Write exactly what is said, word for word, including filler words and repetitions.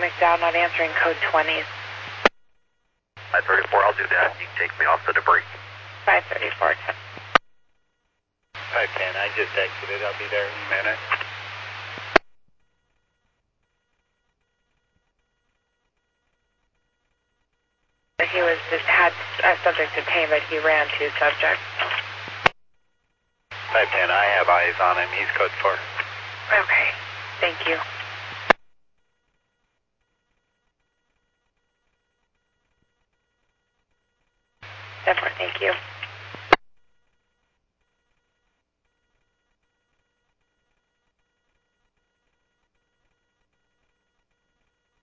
McDowell not answering code twenty. five thirty-four, I'll do that. You can take me off the debris. five thirty-four. five ten, I just exited. I'll be there in a minute. He was just had a subject detained, but he ran two subjects. five ten, I have eyes on him. He's code four. Okay, thank you. Definitely, thank you.